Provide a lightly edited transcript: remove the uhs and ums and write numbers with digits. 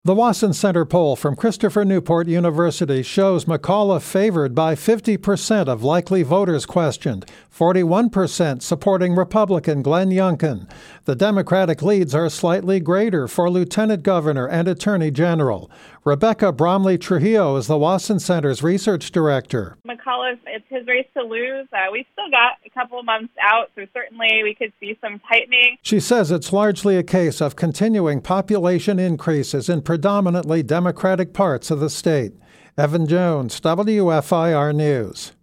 The Wasson Center poll from Christopher Newport University shows McAuliffe favored by 50% of likely voters questioned, 41% supporting Republican Glenn Youngkin. The Democratic leads are slightly greater for Lieutenant Governor and Attorney General. Rebecca Bromley Trujillo is the Wasson Center's research director. McAuliffe, it's his race to lose. We've still got a couple of months out, so certainly we could see some tightening. She says it's largely a case of continuing population increases in predominantly Democratic parts of the state. Evan Jones, WFIR News.